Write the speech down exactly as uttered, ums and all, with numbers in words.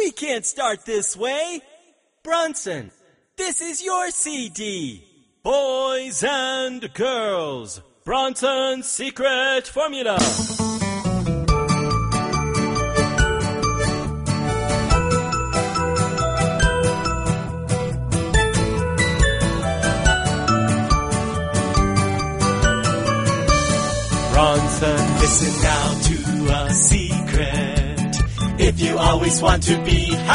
We can't start this way. Bronson, this is your C D. Boys and girls, Bronson's secret formula. Bronson, listen now to a secret. If you always want to be happy,